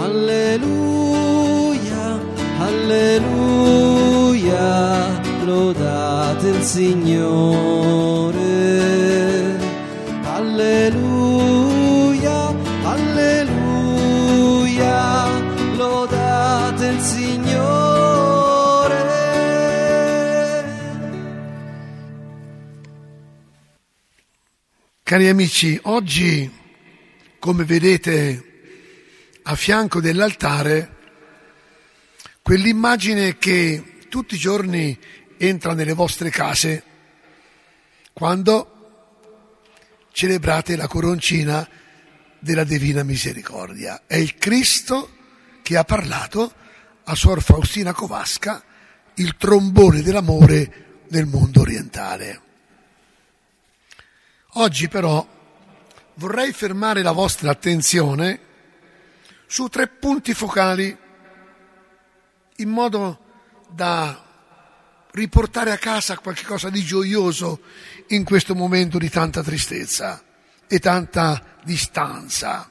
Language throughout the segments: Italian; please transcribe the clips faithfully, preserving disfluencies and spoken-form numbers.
alleluia, alleluia, lodate il Signore, alleluia, alleluia, lodate il Signore. Cari amici, oggi, come vedete a fianco dell'altare, quell'immagine che tutti i giorni entra nelle vostre case quando celebrate la coroncina della Divina Misericordia. È il Cristo che ha parlato a Suor Faustina Kowalska, il trombone dell'amore del mondo orientale. Oggi però vorrei fermare la vostra attenzione su tre punti focali in modo da riportare a casa qualcosa di gioioso in questo momento di tanta tristezza e tanta distanza.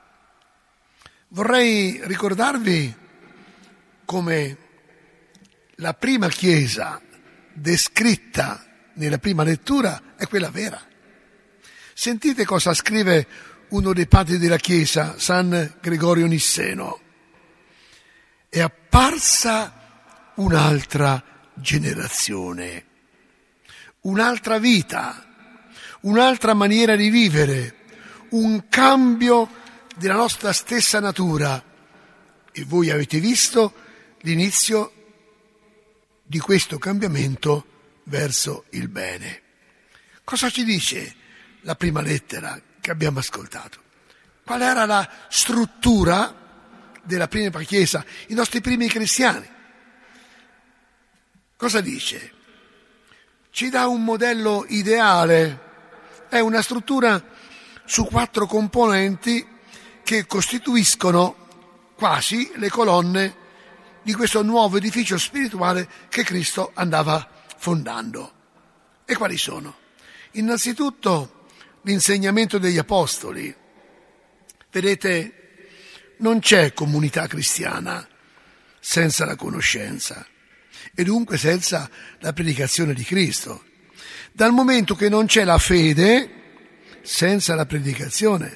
Vorrei ricordarvi come la prima chiesa descritta nella prima lettura è quella vera. Sentite cosa scrive uno dei padri della Chiesa, San Gregorio Nisseno. È apparsa un'altra generazione, un'altra vita, un'altra maniera di vivere, un cambio della nostra stessa natura. E voi avete visto l'inizio di questo cambiamento verso il bene. Cosa ci dice la prima lettera che abbiamo ascoltato? Qual era la struttura della prima Chiesa, i nostri primi cristiani? Cosa dice? Ci dà un modello ideale, è una struttura su quattro componenti che costituiscono quasi le colonne di questo nuovo edificio spirituale che Cristo andava fondando. E quali sono? Innanzitutto l'insegnamento degli apostoli. Vedete, non c'è comunità cristiana senza la conoscenza e dunque senza la predicazione di Cristo. Dal momento che non c'è la fede senza la predicazione.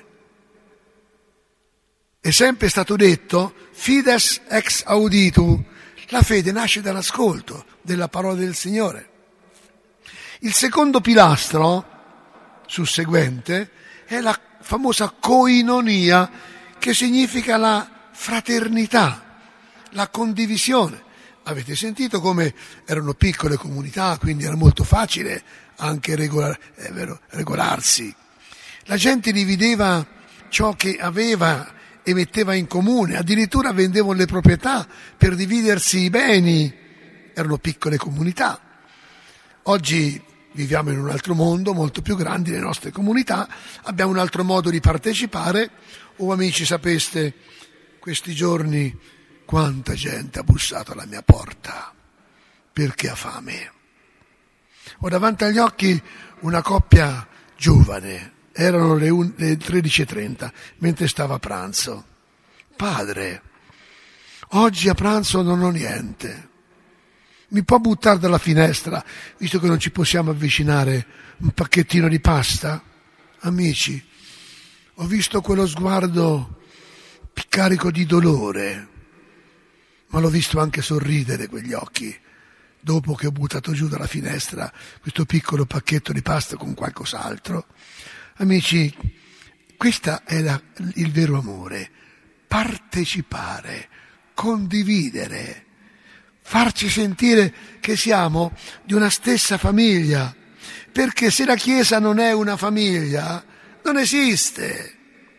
È sempre stato detto fides ex auditu, la fede nasce dall'ascolto della parola del Signore. Il secondo pilastro susseguente è la famosa koinonia, che significa la fraternità, la condivisione. Avete sentito come erano piccole comunità, quindi era molto facile anche regolar, è vero, regolarsi. La gente divideva ciò che aveva e metteva in comune, addirittura vendevano le proprietà per dividersi i beni. Erano piccole comunità. Oggi viviamo in un altro mondo, molto più grandi le nostre comunità, abbiamo un altro modo di partecipare. Oh amici, sapeste, questi giorni quanta gente ha bussato alla mia porta perché ha fame. Ho davanti agli occhi una coppia giovane, erano le, un- le tredici e trenta, mentre stava a pranzo. Padre, oggi a pranzo non ho niente. Mi può buttare dalla finestra, visto che non ci possiamo avvicinare, un pacchettino di pasta? Amici, ho visto quello sguardo carico di dolore, ma l'ho visto anche sorridere quegli occhi, dopo che ho buttato giù dalla finestra questo piccolo pacchetto di pasta con qualcos'altro. Amici, questo è la, il vero amore, partecipare, condividere, farci sentire che siamo di una stessa famiglia, perché se la Chiesa non è una famiglia, non esiste.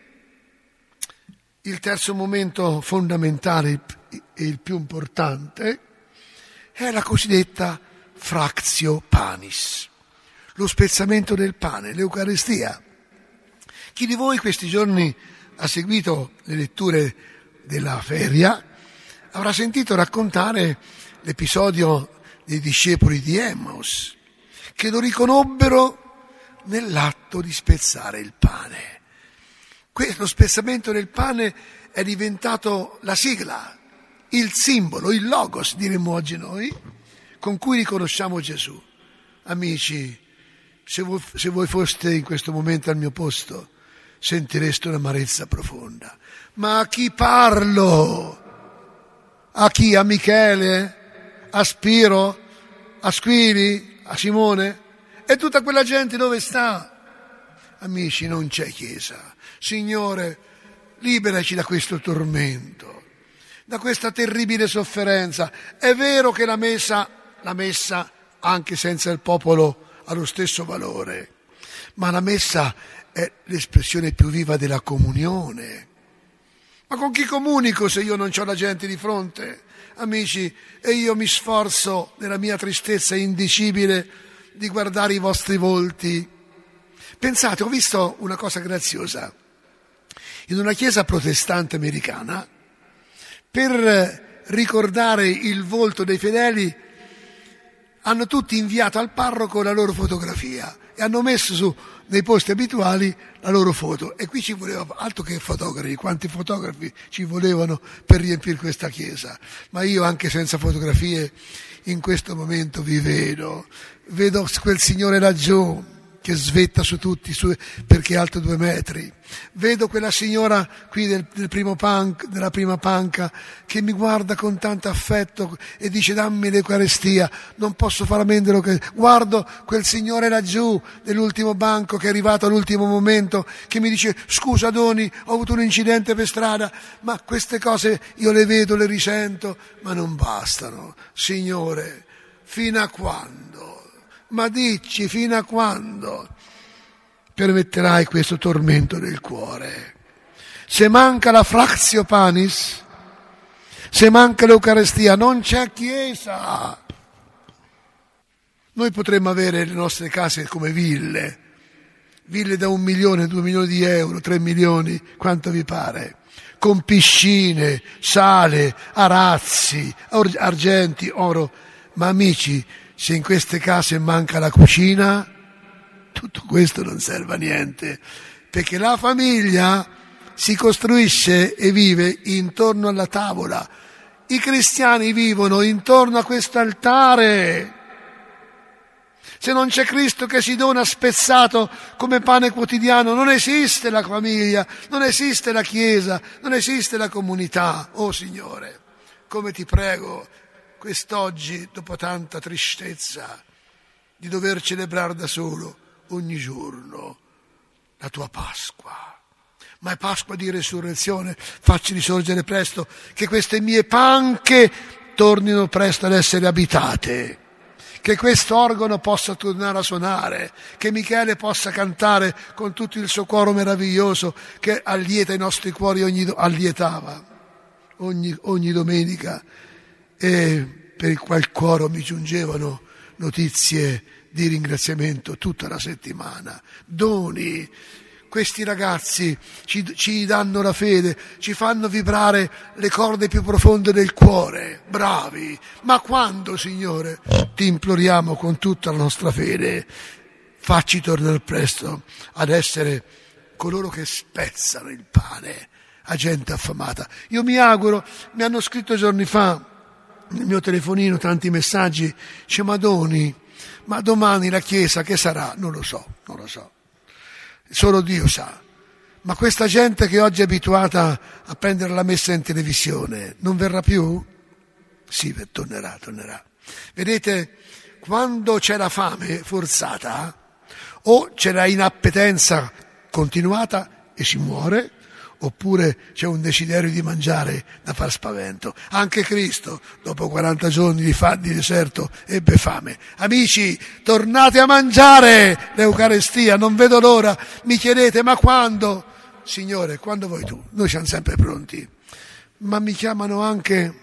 Il terzo momento fondamentale e il più importante è la cosiddetta fractio panis, lo spezzamento del pane, l'Eucaristia. Chi di voi questi giorni ha seguito le letture della Feria avrà sentito raccontare l'episodio dei discepoli di Emmaus, che lo riconobbero nell'atto di spezzare il pane. Lo spezzamento del pane è diventato la sigla, il simbolo, il logos, diremmo oggi noi, con cui riconosciamo Gesù. Amici, se voi, se voi foste in questo momento al mio posto, sentireste un'amarezza profonda. Ma a chi parlo? A chi? A Michele? A Spiro? A Squili? A Simone? E tutta quella gente dove sta? Amici, non c'è chiesa. Signore, liberaci da questo tormento, da questa terribile sofferenza. È vero che la messa, la messa anche senza il popolo ha lo stesso valore, ma la messa è l'espressione più viva della comunione. Ma con chi comunico se io non ho la gente di fronte? Amici, e io mi sforzo nella mia tristezza indicibile di guardare i vostri volti. Pensate, ho visto una cosa graziosa. In una chiesa protestante americana, per ricordare il volto dei fedeli, hanno tutti inviato al parroco la loro fotografia e hanno messo su nei posti abituali la loro foto. E qui ci voleva altro che fotografi, quanti fotografi ci volevano per riempire questa chiesa. Ma io anche senza fotografie in questo momento vi vedo, vedo quel signore laggiù che svetta su tutti su, perché è alto due metri. Vedo quella signora qui del, del primo punk, della prima panca che mi guarda con tanto affetto e dice dammi l'Eucaristia, non posso fare a meno che... Guardo quel signore laggiù dell'ultimo banco che è arrivato all'ultimo momento che mi dice scusa Doni, ho avuto un incidente per strada, ma queste cose io le vedo, le risento, ma non bastano. Signore, fino a quando? Ma dici fino a quando permetterai questo tormento del cuore? Se manca la fractio panis, se manca l'Eucaristia, non c'è chiesa. Noi potremmo avere le nostre case come ville, ville da un milione, due milioni di euro, tre milioni, quanto vi pare, con piscine, sale, arazzi, argenti, oro. Ma amici, se in queste case manca la cucina, tutto questo non serve a niente, perché la famiglia si costruisce e vive intorno alla tavola. I cristiani vivono intorno a questo altare. Se non c'è Cristo che si dona spezzato come pane quotidiano, non esiste la famiglia, non esiste la Chiesa, non esiste la comunità. Oh Signore, come ti prego quest'oggi, dopo tanta tristezza, di dover celebrare da solo ogni giorno la tua Pasqua. Ma è Pasqua di resurrezione, facci risorgere presto, che queste mie panche tornino presto ad essere abitate, che questo organo possa tornare a suonare, che Michele possa cantare con tutto il suo cuore meraviglioso che allieta i nostri cuori, ogni, allietava ogni, ogni domenica. E per il qual cuore mi giungevano notizie di ringraziamento tutta la settimana. Doni, questi ragazzi ci, ci danno la fede, ci fanno vibrare le corde più profonde del cuore. Bravi! Ma quando, Signore, ti imploriamo con tutta la nostra fede, facci tornare presto ad essere coloro che spezzano il pane a gente affamata. Io mi auguro, mi hanno scritto giorni fa nel mio telefonino tanti messaggi, dice Madoni, ma domani la Chiesa che sarà? Non lo so, non lo so, solo Dio sa. Ma questa gente che oggi è abituata a prendere la messa in televisione non verrà più? Sì, tornerà, tornerà. Vedete, quando c'è la fame forzata o c'è la inappetenza continuata e si muore, oppure c'è un desiderio di mangiare da far spavento. Anche Cristo, dopo quaranta giorni di, fa- di deserto, ebbe fame. Amici, tornate a mangiare l'Eucaristia, non vedo l'ora. Mi chiedete, ma quando? Signore, quando vuoi tu? Noi siamo sempre pronti. Ma mi chiamano anche,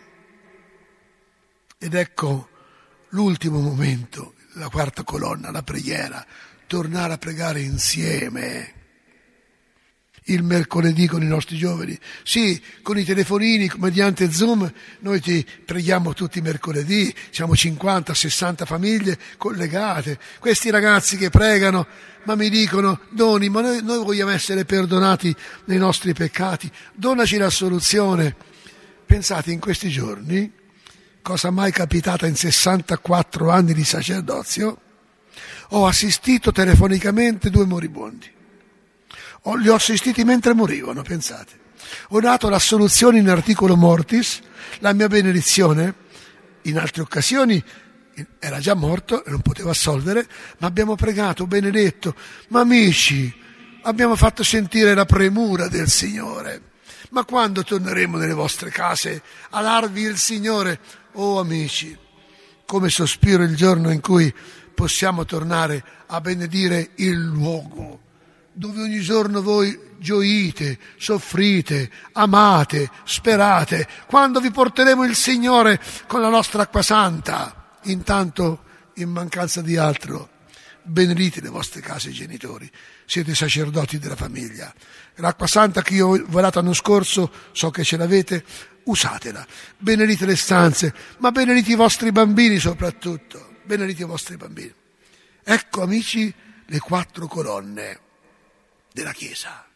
ed ecco l'ultimo momento, la quarta colonna, la preghiera, tornare a pregare insieme. il mercoledì con i nostri giovani. Sì, con i telefonini, mediante Zoom, noi ti preghiamo tutti i mercoledì, siamo cinquanta sessanta famiglie collegate. Questi ragazzi che pregano, ma mi dicono, Doni, ma noi, noi vogliamo essere perdonati nei nostri peccati, donaci la soluzione. Pensate, in questi giorni, cosa mai capitata in sessantaquattro anni di sacerdozio, ho assistito telefonicamente due moribondi. Ho, li ho assistiti mentre morivano, pensate. Ho dato la soluzione in articolo mortis, la mia benedizione. In altre occasioni era già morto e non poteva assolvere, ma abbiamo pregato, benedetto. Ma amici, abbiamo fatto sentire la premura del Signore. Ma quando torneremo nelle vostre case a darvi il Signore? Oh amici, come sospiro il giorno in cui possiamo tornare a benedire il luogo dove ogni giorno voi gioite, soffrite, amate, sperate, quando vi porteremo il Signore con la nostra acqua santa. Intanto, in mancanza di altro, benedite le vostre case genitori, siete sacerdoti della famiglia. L'acqua santa che io ho dato l'anno scorso, so che ce l'avete, usatela. Benedite le stanze, ma benedite i vostri bambini soprattutto, benedite i vostri bambini. Ecco, amici, le quattro colonne della Chiesa: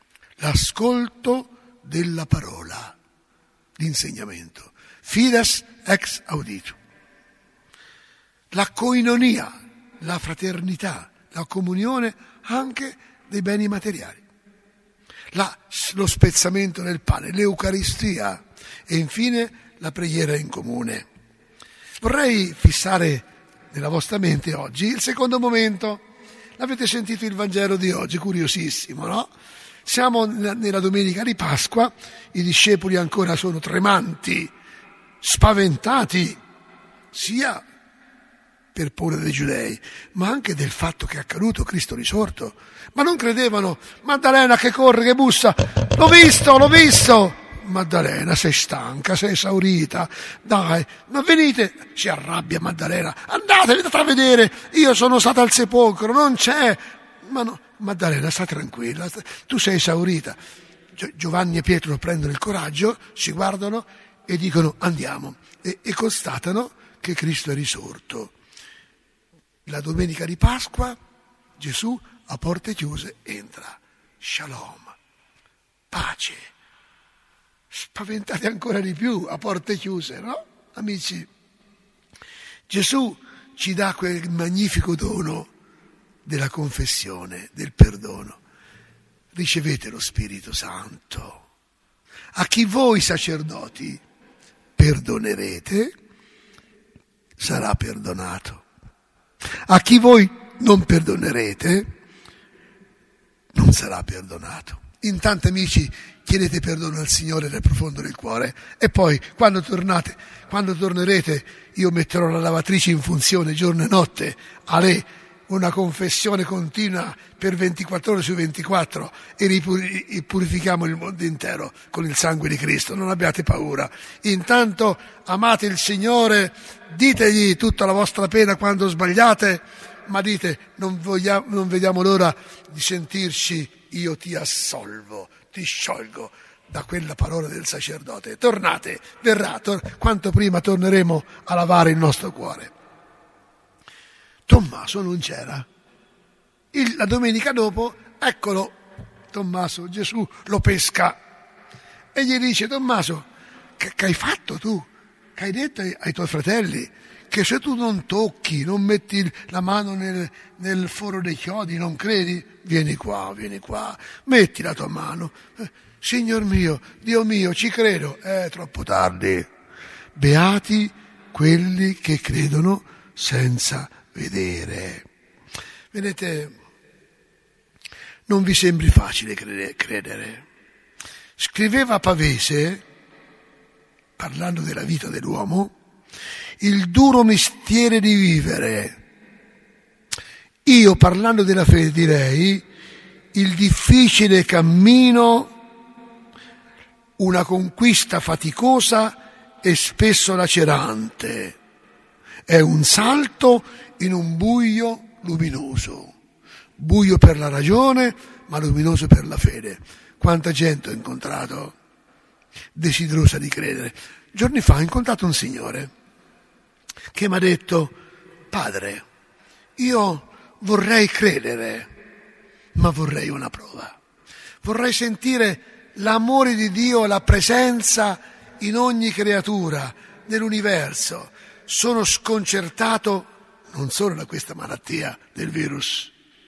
l'ascolto della parola, l'insegnamento, fides ex auditu, la koinonia, la fraternità, la comunione anche dei beni materiali, la, lo spezzamento del pane, l'Eucaristia e infine la preghiera in comune. Vorrei fissare nella vostra mente oggi il secondo momento. Avete sentito il Vangelo di oggi, curiosissimo, no? Siamo nella domenica di Pasqua, i discepoli ancora sono tremanti, spaventati, sia per paura dei giudei, ma anche del fatto che è accaduto Cristo risorto. Ma non credevano. Maddalena che corre, che bussa, l'ho visto, l'ho visto. Maddalena, sei stanca, sei esaurita, dai, ma venite. Si arrabbia Maddalena, andate, andate a vedere, io sono stata al sepolcro, non c'è. Ma no, Maddalena, sta tranquilla, tu sei esaurita. Giovanni e Pietro prendono il coraggio, si guardano e dicono andiamo, e, e constatano che Cristo è risorto. La domenica di Pasqua Gesù a porte chiuse entra, shalom, pace. Spaventati ancora di più a porte chiuse, no? Amici, Gesù ci dà quel magnifico dono della confessione, del perdono. Ricevete lo Spirito Santo. A chi voi sacerdoti perdonerete, sarà perdonato. A chi voi non perdonerete, non sarà perdonato. Intanto, amici, chiedete perdono al Signore nel profondo del cuore e poi quando tornate, quando tornerete, io metterò la lavatrice in funzione giorno e notte, a lei una confessione continua per ventiquattro ore su ventiquattro e purifichiamo il mondo intero con il sangue di Cristo. Non abbiate paura. Intanto amate il Signore, ditegli tutta la vostra pena quando sbagliate, ma dite non, vogliamo, non vediamo l'ora di sentirci io ti assolvo, ti sciolgo da quella parola del sacerdote. Tornate, verrà, tor- quanto prima torneremo a lavare il nostro cuore. Tommaso non c'era. Il, la domenica dopo, eccolo, Tommaso, Gesù lo pesca e gli dice: Tommaso, che, che hai fatto tu? Che hai detto ai, ai tuoi fratelli? Che se tu non tocchi, non metti la mano nel, nel foro dei chiodi, non credi? Vieni qua, vieni qua, metti la tua mano. Eh, Signor mio, Dio mio, ci credo. È troppo tardi. Beati quelli che credono senza vedere. Vedete, non vi sembri facile credere. Scriveva Pavese, parlando della vita dell'uomo, il duro mestiere di vivere. Io, parlando della fede, direi il difficile cammino, una conquista faticosa e spesso lacerante. È un salto in un buio luminoso, buio per la ragione, ma luminoso per la fede. Quanta gente ho incontrato desiderosa di credere. Giorni fa ho incontrato un signore che mi ha detto: padre, io vorrei credere, ma vorrei una prova. Vorrei sentire l'amore di Dio, la presenza in ogni creatura dell'universo. Sono sconcertato non solo da questa malattia del virus,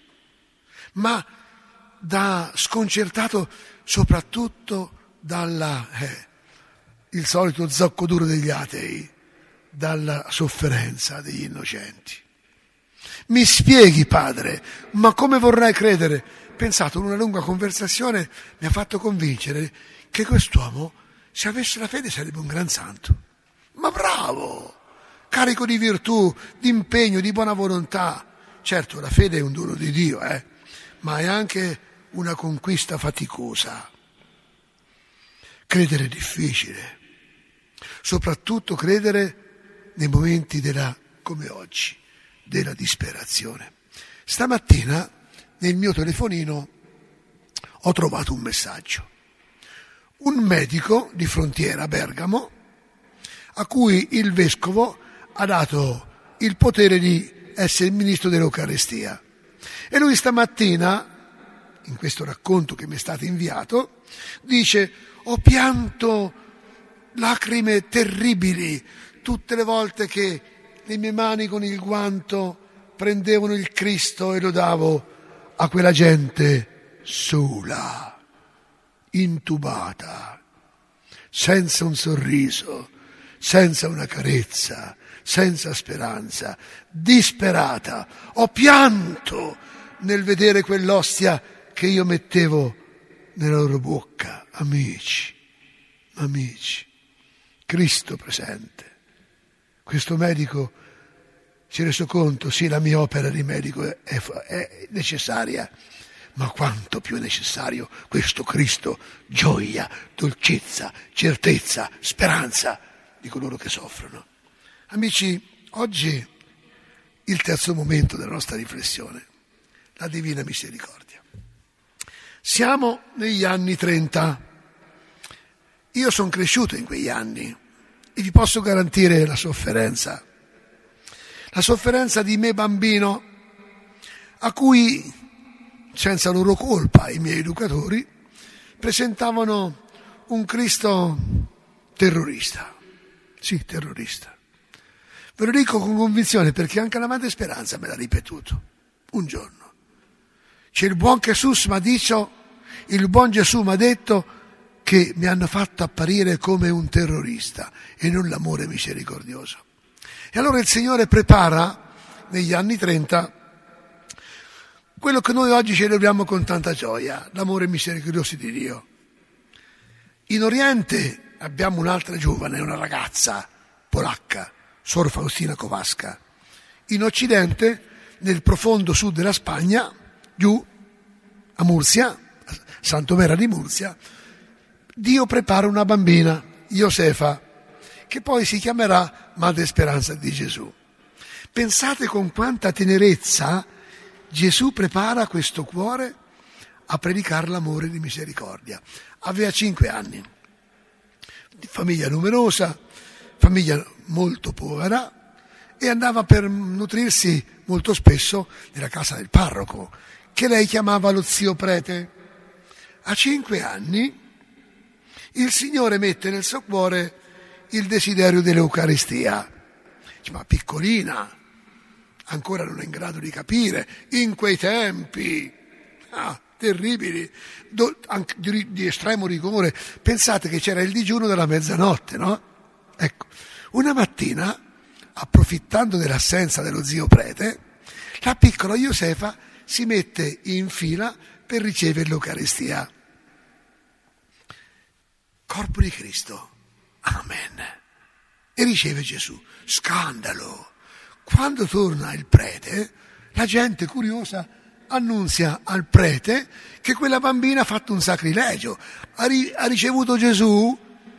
ma da sconcertato soprattutto dalla eh, il solito zocco duro degli atei, dalla sofferenza degli innocenti. Mi spieghi, padre, ma come vorrei credere? Pensato, in una lunga conversazione mi ha fatto convincere che quest'uomo, se avesse la fede, sarebbe un gran santo. Ma bravo! Carico di virtù, di impegno, di buona volontà. Certo, la fede è un dono di Dio, eh, ma è anche una conquista faticosa. Credere è difficile, soprattutto credere nei momenti della, come oggi, della disperazione. Stamattina nel mio telefonino ho trovato un messaggio. Un medico di frontiera a Bergamo, a cui il vescovo ha dato il potere di essere il ministro dell'Eucaristia. E lui stamattina, in questo racconto che mi è stato inviato, dice: ho pianto lacrime terribili tutte le volte che le mie mani con il guanto prendevano il Cristo e lo davo a quella gente sola, intubata, senza un sorriso, senza una carezza, senza speranza, disperata. Ho pianto nel vedere quell'ostia che io mettevo nella loro bocca. Amici, amici, Cristo presente. Questo medico si è reso conto, sì, la mia opera di medico è, è necessaria, ma quanto più è necessario questo Cristo, gioia, dolcezza, certezza, speranza di coloro che soffrono. Amici, oggi il terzo momento della nostra riflessione, la Divina Misericordia. Siamo negli anni trenta. Io sono cresciuto in quegli anni e vi posso garantire la sofferenza. La sofferenza di me bambino, a cui, senza loro colpa, i miei educatori presentavano un Cristo terrorista. Sì, terrorista. Ve lo dico con convinzione perché anche la Madre Speranza me l'ha ripetuto un giorno. C'è il buon Gesù mi ha detto, il buon Gesù mi ha detto che mi hanno fatto apparire come un terrorista e non l'amore misericordioso. E allora il Signore prepara negli anni trenta quello che noi oggi celebriamo con tanta gioia, l'amore misericordioso di Dio. In Oriente abbiamo un'altra giovane, una ragazza polacca, Sor Faustina Kowalska. In Occidente, nel profondo sud della Spagna, giù a Murcia, Sant'Omera di Murcia, Dio prepara una bambina, Josefa, che poi si chiamerà Madre Speranza di Gesù. Pensate con quanta tenerezza Gesù prepara questo cuore a predicare l'amore di misericordia. Aveva cinque anni, famiglia numerosa, famiglia molto povera, e andava per nutrirsi molto spesso nella casa del parroco, che lei chiamava lo zio prete. A cinque anni il Signore mette nel suo cuore il desiderio dell'Eucaristia. Dice, ma piccolina, ancora non è in grado di capire, in quei tempi ah, terribili, do, anche di, di estremo rigore. Pensate che c'era il digiuno della mezzanotte, no? Ecco, una mattina, approfittando dell'assenza dello zio prete, la piccola Josefa si mette in fila per ricevere l'Eucaristia. Corpo di Cristo, amen, e riceve Gesù. Scandalo! Quando torna il prete, la gente curiosa annunzia al prete che quella bambina ha fatto un sacrilegio, ha, ri- ha ricevuto Gesù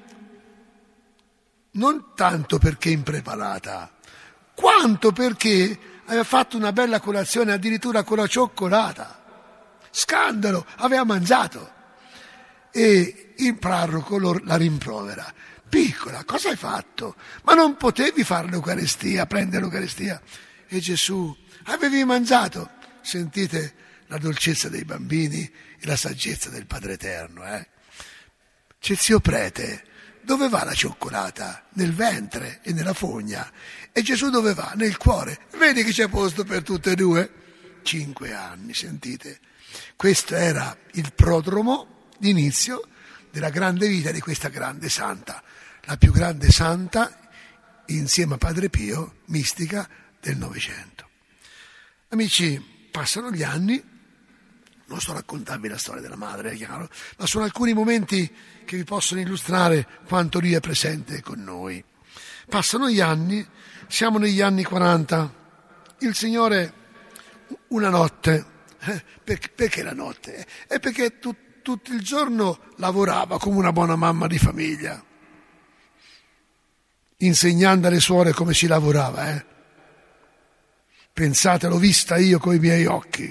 non tanto perché impreparata, quanto perché aveva fatto una bella colazione, addirittura con la cioccolata. Scandalo, aveva mangiato. e il parroco lo, la rimprovera. Piccola, cosa hai fatto? Ma non potevi fare l'Eucaristia, prendere l'Eucaristia? E Gesù, avevi mangiato? Sentite la dolcezza dei bambini e la saggezza del Padre Eterno. Eh? C'è il zio prete, dove va la cioccolata? Nel ventre e nella fogna. E Gesù dove va? Nel cuore. Vedi che c'è posto per tutte e due? Cinque anni, sentite. Questo era il prodromo d'inizio della grande vita di questa grande santa, la più grande santa insieme a Padre Pio, mistica del Novecento. Amici, passano gli anni, non sto a raccontarvi la storia della madre, è chiaro, ma sono alcuni momenti che vi possono illustrare quanto lui è presente con noi. Passano gli anni, siamo negli anni quaranta, il Signore una notte, eh, perché, perché la notte? È perché tu, tutto il giorno lavorava come una buona mamma di famiglia, insegnando alle suore come si lavorava, eh. Pensate, l'ho vista io coi miei occhi.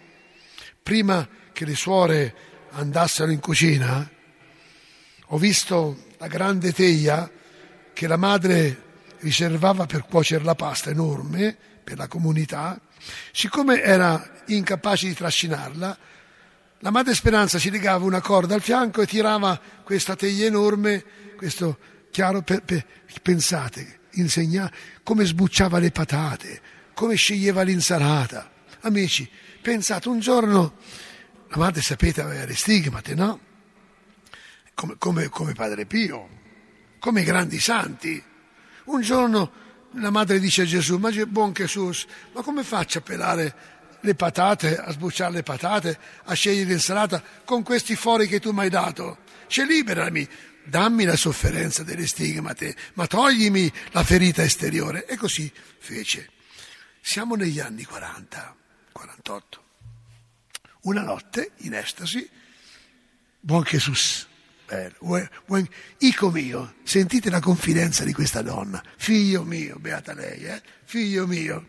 Prima che le suore andassero in cucina, ho visto la grande teglia che la madre riservava per cuocere la pasta, enorme, per la comunità. Siccome era incapace di trascinarla, la madre Speranza si legava una corda al fianco e tirava questa teglia enorme, questo chiaro, per, per, pensate, insegna come sbucciava le patate, come sceglieva l'insalata. Amici, pensate, un giorno, la madre, sapete, aveva le stigmate, no? Come, come, come Padre Pio, come i grandi santi. Un giorno la madre dice a Gesù, ma buon Gesù, ma come faccio a pelare le patate, a sbucciare le patate, a scegliere l'insalata con questi fori che tu mi hai dato? Cioè, liberami, dammi la sofferenza delle stigmate, ma toglimi la ferita esteriore. E così fece. Siamo negli anni quaranta, quarantotto. Una notte, in estasi, buon Gesù, bello, buon, Ico mio, sentite la confidenza di questa donna, figlio mio, beata lei, eh? Figlio mio,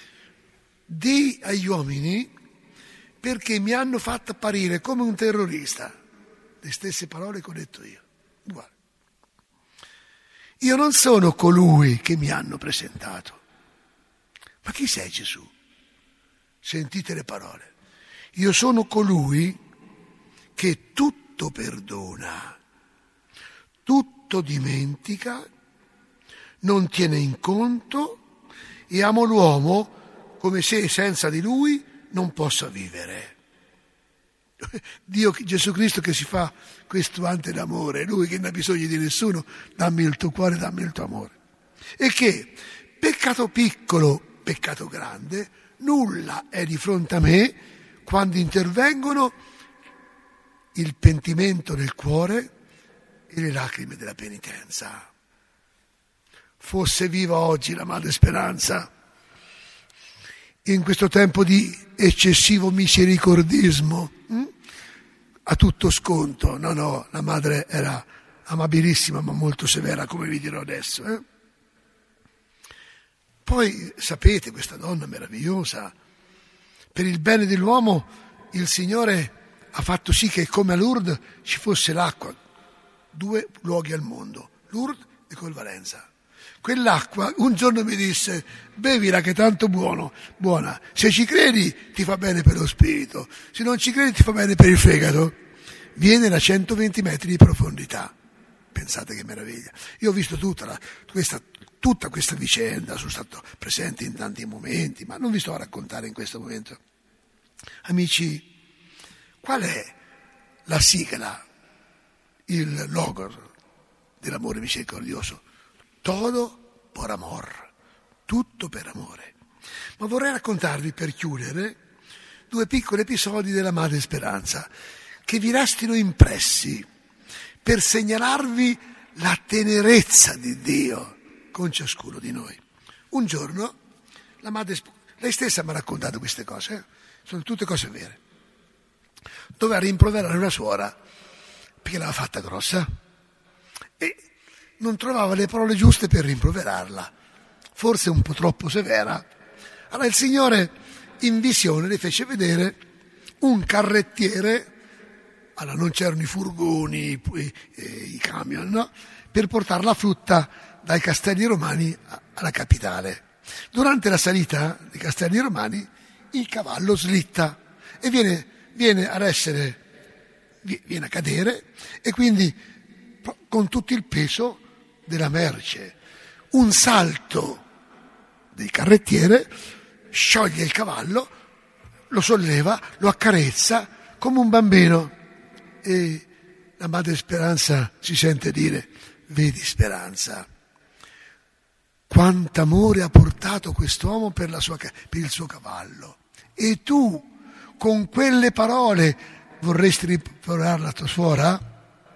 dì agli uomini perché mi hanno fatto apparire come un terrorista, le stesse parole che ho detto io. Guarda. Io non sono colui che mi hanno presentato. Ma chi sei Gesù? Sentite le parole. Io sono colui che tutto perdona, tutto dimentica, non tiene in conto e ama l'uomo come se senza di lui non possa vivere. Dio, Gesù Cristo, che si fa questo ante d'amore, lui che non ha bisogno di nessuno, dammi il tuo cuore, dammi il tuo amore. E che peccato piccolo, peccato grande, nulla è di fronte a me quando intervengono il pentimento nel cuore e le lacrime della penitenza. Fosse viva oggi la Madre Speranza, in questo tempo di eccessivo misericordismo, hm? a tutto sconto. No, no, la Madre era amabilissima ma molto severa, come vi dirò adesso, eh? Poi sapete, questa donna meravigliosa, per il bene dell'uomo il Signore ha fatto sì che come a Lourdes ci fosse l'acqua, due luoghi al mondo, Lourdes e Colvarenza. Quell'acqua un giorno mi disse, bevila che è tanto buono, buona, se ci credi ti fa bene per lo spirito, se non ci credi ti fa bene per il fegato. Viene da centoventi metri di profondità. Pensate che meraviglia. Io ho visto tutta la, questa Tutta questa vicenda, sono stato presente in tanti momenti, ma non vi sto a raccontare in questo momento. Amici, qual è la sigla, il logo dell'amore misericordioso? Todo por amor, tutto per amore. Ma vorrei raccontarvi, per chiudere, due piccoli episodi della Madre Speranza, che vi restino impressi, per segnalarvi la tenerezza di Dio con ciascuno di noi. Un giorno la madre, lei stessa mi ha raccontato queste cose, eh? Sono tutte cose vere. Doveva rimproverare una suora perché l'aveva fatta grossa e non trovava le parole giuste per rimproverarla, forse un po' troppo severa. Allora il Signore in visione le fece vedere un carrettiere allora non c'erano i furgoni, i, i, i camion, no? Per portare la frutta dai castelli romani alla capitale. Durante la salita dei castelli romani il cavallo slitta e viene, viene ad essere, viene a cadere, e quindi con tutto il peso della merce. Un salto del carrettiere scioglie il cavallo, lo solleva, lo accarezza come un bambino, e la madre Speranza si sente dire: vedi Speranza, quant'amore ha portato quest'uomo per, la sua, per il suo cavallo, e tu con quelle parole vorresti rimproverare la tua suora?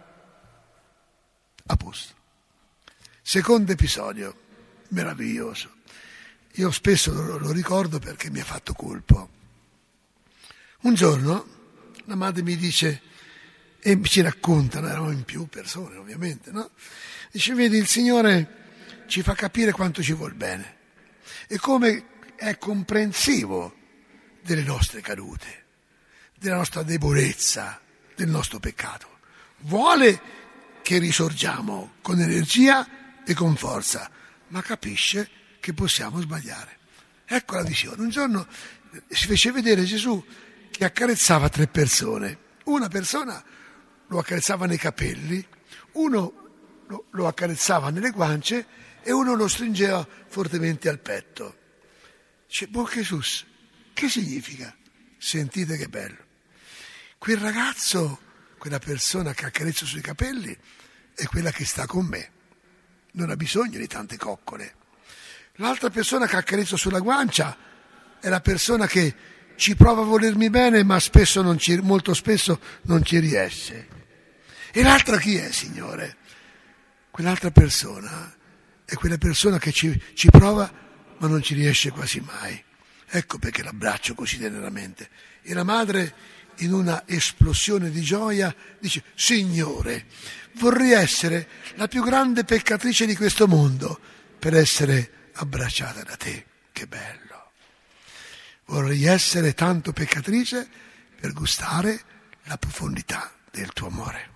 A posto. Secondo episodio meraviglioso, io spesso lo, lo ricordo perché mi ha fatto colpo. Un giorno la madre mi dice, e ci raccontano, eravamo in più persone ovviamente, no? Dice: vedi, il Signore ci fa capire quanto ci vuol bene e come è comprensivo delle nostre cadute, della nostra debolezza, del nostro peccato. Vuole che risorgiamo con energia e con forza, ma capisce che possiamo sbagliare. Ecco la visione. Un giorno si fece vedere Gesù che accarezzava tre persone. Una persona lo accarezzava nei capelli, uno lo, lo accarezzava nelle guance e uno lo stringeva fortemente al petto. Dice: buon Gesù, che significa? Sentite che bello. Quel ragazzo, quella persona che accarezzo sui capelli, è quella che sta con me, non ha bisogno di tante coccole. L'altra persona che accarezzo sulla guancia è la persona che ci prova a volermi bene, ma spesso non ci, molto spesso non ci riesce. E l'altra chi è, Signore? Quell'altra persona è quella persona che ci, ci prova, ma non ci riesce quasi mai. Ecco perché l'abbraccio così teneramente. E la madre, in una esplosione di gioia, dice: Signore, vorrei essere la più grande peccatrice di questo mondo per essere abbracciata da te. Che bello! Vorrei essere tanto peccatrice per gustare la profondità del tuo amore.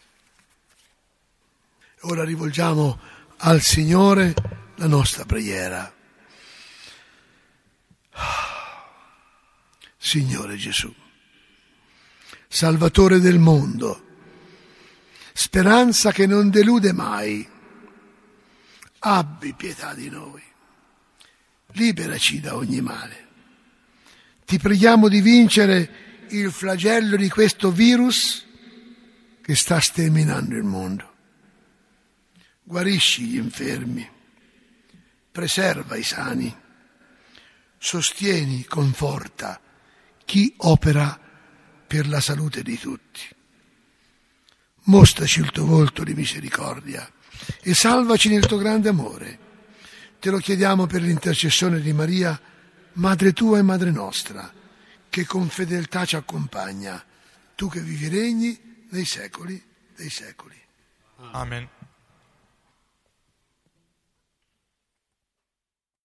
Ora rivolgiamo al Signore la nostra preghiera. Signore Gesù, Salvatore del mondo, speranza che non delude mai, abbi pietà di noi, liberaci da ogni male. Ti preghiamo di vincere il flagello di questo virus che sta sterminando il mondo. Guarisci gli infermi, preserva i sani, sostieni, conforta chi opera per la salute di tutti. Mostraci il tuo volto di misericordia e salvaci nel tuo grande amore. Te lo chiediamo per l'intercessione di Maria, Madre tua e Madre nostra, che con fedeltà ci accompagna, tu che vivi e regni nei secoli dei secoli. Amen.